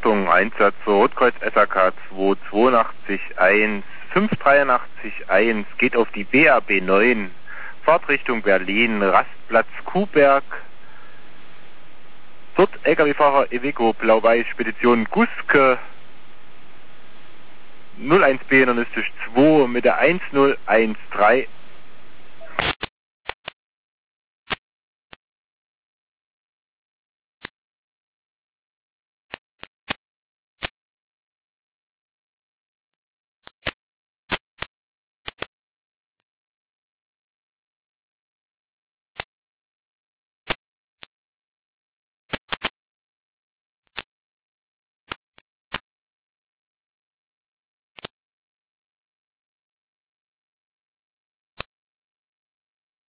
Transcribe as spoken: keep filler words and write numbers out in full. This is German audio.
Achtung, Einsatz zur Rotkreuz S A K zwei zweiundachtzig eins fünf dreiundachtzig eins geht auf die B A B neun, Fahrtrichtung Berlin, Rastplatz Kuhberg. Dort L K W-Fahrer Iveco Blau-Weiß Spedition Guske null eins B hinternistisch zwei mit der eins null eins drei